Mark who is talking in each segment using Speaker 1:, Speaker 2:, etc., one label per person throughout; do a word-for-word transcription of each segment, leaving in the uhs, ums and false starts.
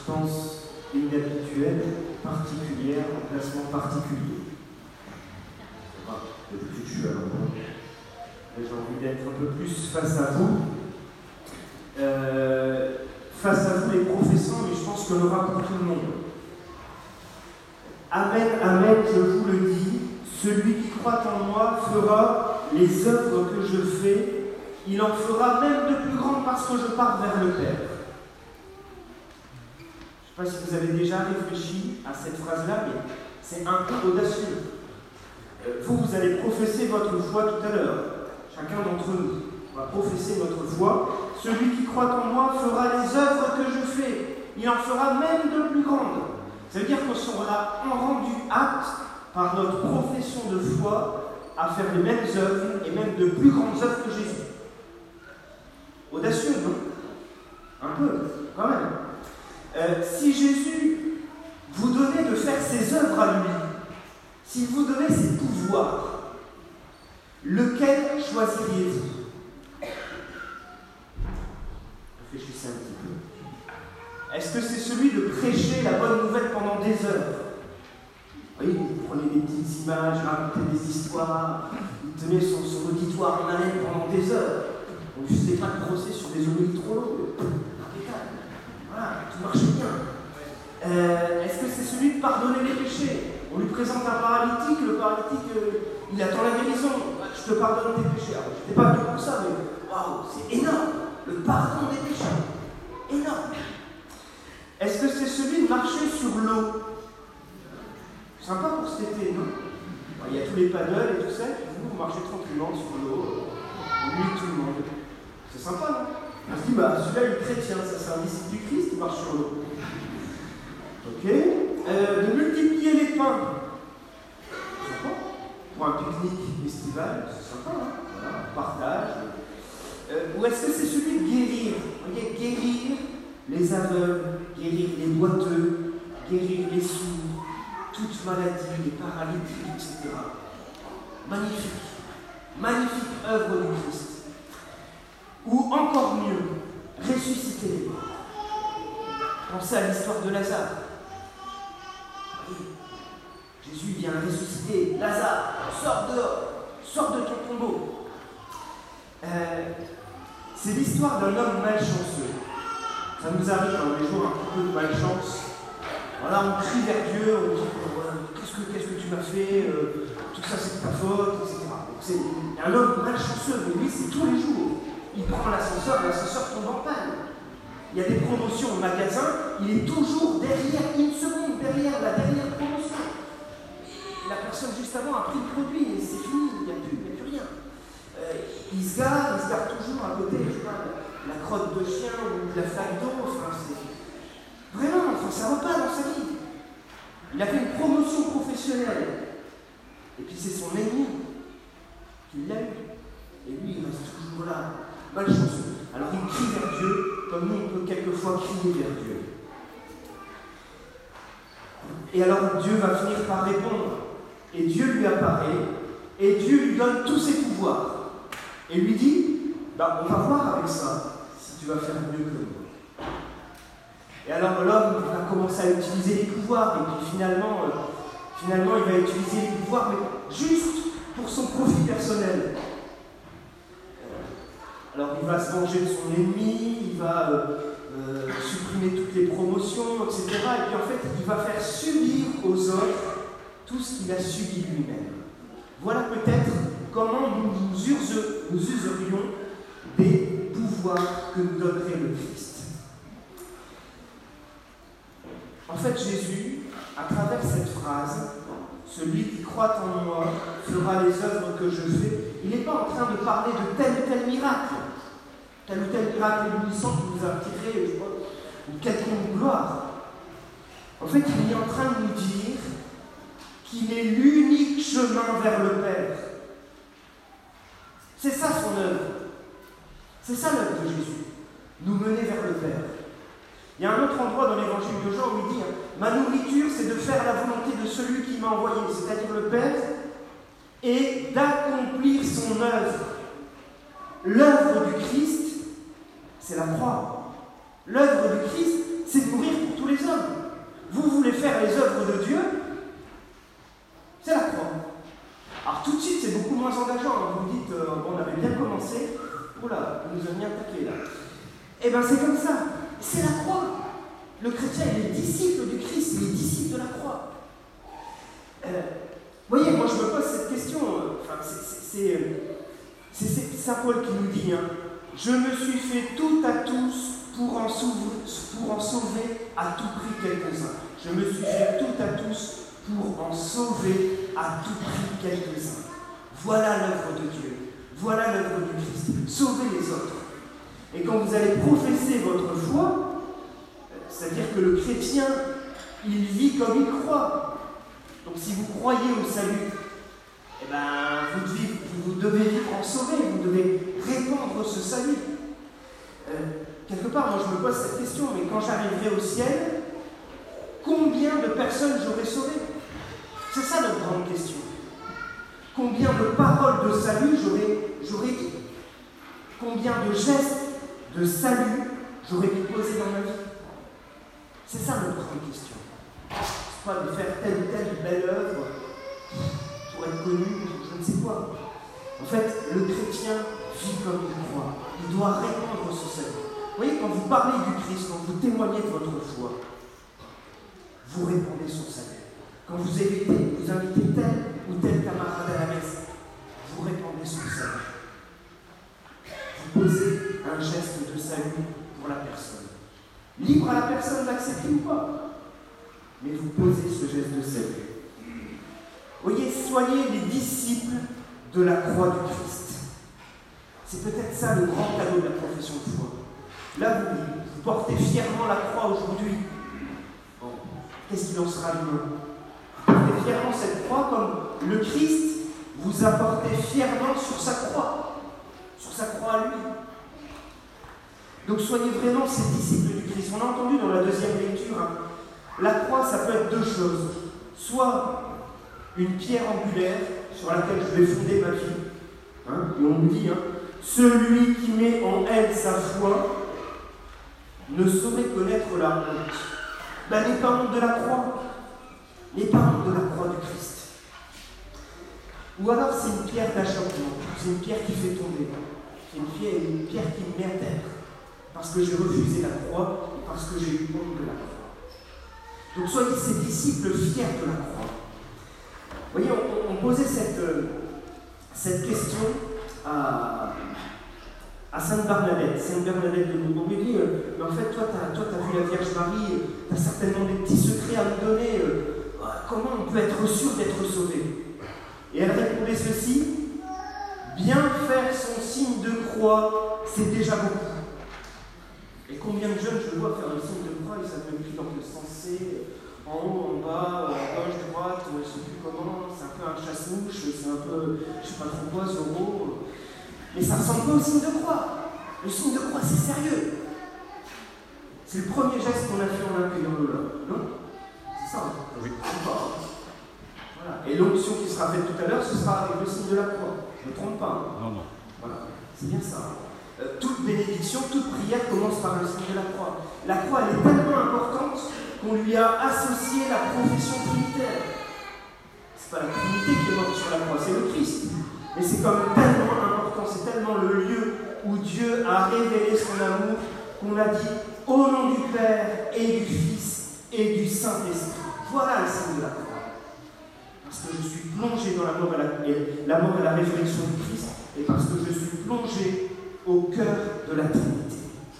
Speaker 1: circonstance inhabituelle, particulière, en placement particulier. Ah, d'habitude, je suis à l'endroit. J'ai envie d'être un peu plus face à vous. Euh, face à vous, les professants, mais je pense qu'on aura pour tout le monde. Amen, amen, je vous le dis, celui qui croit en moi fera les œuvres que je fais, il en fera même de plus grandes parce que je pars vers le Père. Je ne sais pas si vous avez déjà réfléchi à cette phrase-là, mais c'est un peu audacieux. Euh, vous, vous allez professer votre foi tout à l'heure. Chacun d'entre nous va professer notre foi. Celui qui croit en moi fera les œuvres que je fais. Il en fera même de plus grandes. Ça veut dire qu'on sera rendu apte par notre profession de foi à faire les mêmes œuvres et même de plus grandes œuvres que Jésus. Audacieux, non? Un peu, quand même. Euh, si Jésus vous donnait de faire ses œuvres à lui, s'il vous donnait ses pouvoirs, lequel choisiriez-vous? Réfléchissez un petit peu. Est-ce que c'est celui de prêcher la bonne nouvelle pendant des heures? Oui, vous prenez des petites images, racontez des histoires, vous tenez son, son auditoire en haleine pendant des heures. Donc je ne fais pas de procès sur des homélies trop longues. Impeccable. Voilà, tout marche bien. Euh, Est-ce que c'est celui de pardonner les péchés? On lui présente un paralytique, le paralytique, euh, il attend la guérison. Je te pardonne tes péchés. Alors, je n'étais pas venu pour ça, mais waouh, c'est énorme. Le pardon des péchés. Énorme. Est-ce que c'est celui de marcher sur l'eau? Sympa pour cet été, non? Il y a tous les paddles et tout ça, et vous, vous marchez tranquillement sur l'eau, au milieu de tout le monde. C'est sympa, non? On se dit, bah celui-là, il est chrétien, ça c'est un disciple du Christ, il marche sur l'eau. Ok. Euh, de multiplier les pains. C'est sympa. Pour un pique-nique estival, c'est sympa, hein? Voilà, on partage. Euh, ou est-ce que c'est celui de guérir? Vous voyez, guérir les aveugles, guérir les boiteux, guérir les sourds, toute maladie, les paralytiques, et cetera. Magnifique, magnifique œuvre du Christ. Ou encore mieux, ressusciter les morts. Pensez à l'histoire de Lazare. Oui. Jésus vient ressusciter. Lazare, sors dehors, sors de ton tombeau. Euh, c'est l'histoire d'un homme malchanceux. Ça nous arrive dans les jours un petit peu de malchance. Voilà, on crie vers Dieu, on dit euh, qu'est-ce que, qu'est-ce que tu m'as fait, euh, tout ça c'est de ta faute, et cetera. Donc c'est un homme malchanceux, mais lui c'est tous les jours. Il prend l'ascenseur, l'ascenseur tombe en panne. Il y a des promotions au magasin, il est toujours derrière, une seconde derrière la dernière promotion. Et la personne juste avant a pris le produit et c'est fini, il n'y a plus, il n'y a plus rien. Euh, il se gare, il se gare toujours à côté, je sais pas, la crotte de chien ou de la flaque d'eau, enfin c'est. Vraiment, enfin, ça repart dans sa vie. Il a fait une promotion professionnelle. Et puis c'est son ennemi qui l'a eu. Et lui, il reste toujours là, malchanceux. Alors il crie vers Dieu, comme nous, on peut quelquefois crier vers Dieu. Et alors Dieu va finir par répondre. Et Dieu lui apparaît, et Dieu lui donne tous ses pouvoirs. Et lui dit, bah, on va voir avec ça si tu vas faire mieux que moi. Et alors l'homme va commencer à utiliser les pouvoirs, et puis finalement, euh, finalement il va utiliser les pouvoirs, mais juste pour son profit personnel. Alors il va se venger de son ennemi, il va euh, euh, supprimer toutes les promotions, et cetera. Et puis en fait, il va faire subir aux autres tout ce qu'il a subi lui-même. Voilà peut-être comment nous, nous, use, nous userions des pouvoirs que nous donnerait le Christ. En fait, Jésus, à travers cette phrase, celui qui croit en moi fera les œuvres que je fais, il n'est pas en train de parler de tel ou tel miracle, tel ou tel miracle éblouissant qui nous a tiré, je crois, ou quelconque gloire. En fait, il est en train de nous dire qu'il est l'unique chemin vers le Père. C'est ça son œuvre. C'est ça l'œuvre de Jésus. Nous mener vers le Père. Il y a un autre endroit dans l'évangile de Jean où il dit « Ma nourriture, c'est de faire la volonté de celui qui m'a envoyé, c'est-à-dire le Père, et d'accomplir son œuvre. » L'œuvre du Christ, c'est la croix. L'œuvre du Christ, c'est de mourir pour tous les hommes. Vous voulez faire les œuvres de Dieu, c'est la croix. Alors tout de suite, c'est beaucoup moins engageant. Hein. Vous dites, euh, bon, on avait bien commencé. Oula, on nous a mis un paquet là. Eh bien, c'est comme ça. C'est la croix. Le chrétien, il est disciple du Christ, il est disciple de la croix. Vous euh, voyez, moi je me pose cette question. Euh, enfin, c'est Saint Paul qui nous dit, hein, je me suis fait tout à tous pour en sauver, pour en sauver à tout prix quelques-uns. Je me suis fait tout à tous pour en sauver à tout prix quelques-uns. Voilà l'œuvre de Dieu. Voilà l'œuvre du Christ. Sauver les autres. Et quand vous allez professer votre foi, c'est-à-dire que le chrétien, il vit comme il croit. Donc si vous croyez au salut, eh ben, vous, devez, vous devez vivre en sauver, vous devez répandre ce salut. Euh, quelque part, moi je me pose cette question, mais quand j'arriverai au ciel, combien de personnes j'aurai sauvées? C'est ça notre grande question. Combien de paroles de salut j'aurais dit? Combien de gestes de salut j'aurais pu poser dans ma vie? C'est ça notre grande question. C'est pas de faire telle ou telle belle œuvre pour être connu, je ne sais quoi. En fait, le chrétien vit comme il croit. Il doit répandre ce salut. Vous voyez, quand vous parlez du Christ, quand vous témoignez de votre foi, vous répandez son salut. Quand vous invitez, vous invitez tel ou tel camarade à la messe, vous répandez son salut. Vous posez un geste de salut pour la personne. Libre à la personne d'accepter ou pas. Mais vous posez ce geste de salut. Voyez, soyez les disciples de la croix du Christ. C'est peut-être ça le grand cadeau de la profession de foi. Là, vous, vous portez fièrement la croix aujourd'hui. Bon, qu'est-ce qu'il en sera demain? Vous portez fièrement cette croix comme le Christ vous a porté fièrement sur sa croix. Sur sa croix à lui. Donc soyez vraiment ces disciples du Christ. On a entendu dans la deuxième lecture, hein, la croix, ça peut être deux choses. Soit une pierre angulaire sur laquelle je vais fonder ma vie. Hein, et on nous dit, hein, celui qui met en elle sa foi ne saurait connaître la honte. Ben, n'est pas honte de la croix. N'est pas honte de la croix du Christ. Ou alors c'est une pierre d'achoppement. C'est une pierre qui fait tomber. C'est une pierre, une pierre qui me met à terre. Parce que j'ai refusé la croix et parce que j'ai eu honte de la croix. Donc soyez ces disciples fiers de la croix. Vous voyez, on, on posait cette, euh, cette question à, à Sainte Bernadette, Sainte Bernadette de Lourdes. On lui dit, euh, mais en fait, toi, tu as, toi, t'as vu la Vierge Marie, tu as certainement des petits secrets à nous donner. Euh, comment on peut être sûr d'être sauvé? Et elle répondait ceci, bien faire son signe de croix, c'est déjà beaucoup. Et combien de jeunes je vois faire le signe de croix, ils savent même plus dans quel sens c'est, en haut, en bas, à gauche, droite, je ne sais plus comment, c'est un peu un chasse-mouche, c'est un peu, je ne sais pas trop quoi, Zorro. Mais ça ressemble pas au signe de croix. Le signe de croix, c'est sérieux. C'est le premier geste qu'on a fait en accueillant le là, non? C'est ça, hein? Oui. Voilà. Et l'onction qui sera faite tout à l'heure, ce sera avec le signe de la croix. Je ne me trompe pas. Hein? Non, non. Voilà, c'est bien ça. Hein? Euh, toute bénédiction, toute prière commence par le signe de la croix. La croix, elle est tellement importante qu'on lui a associé la profession trinitaire. C'est pas la Trinité qui est morte sur la croix, c'est le Christ. Mais c'est quand même tellement important, c'est tellement le lieu où Dieu a révélé son amour qu'on a dit au nom du Père et du Fils et du Saint-Esprit. Voilà le signe de la croix. Parce que je suis plongé dans la mort et la, et la, mort et la résurrection du Christ, et parce que je suis plongé au cœur de la Trinité.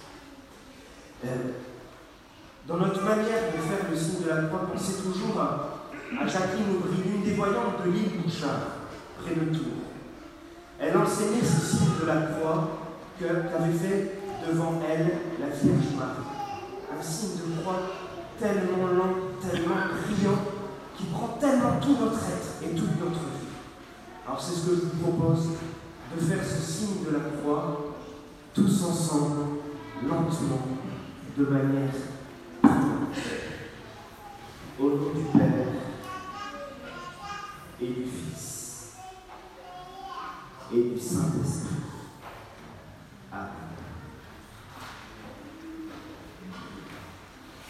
Speaker 1: Euh, dans notre manière de faire le signe de la croix, pensez toujours à, à Jacqueline Aubry, l'une des voyantes de l'île Bouchard, près de Tours. Elle enseignait ce signe de la croix qu'avait fait devant elle la Vierge Marie. Un signe de croix tellement lent, tellement brillant, qui prend tellement tout notre être et toute notre vie. Alors c'est ce que je vous propose, de faire ce signe de la croix, tous ensemble, lentement, de manière au nom du Père et du Fils et du Saint-Esprit. Amen.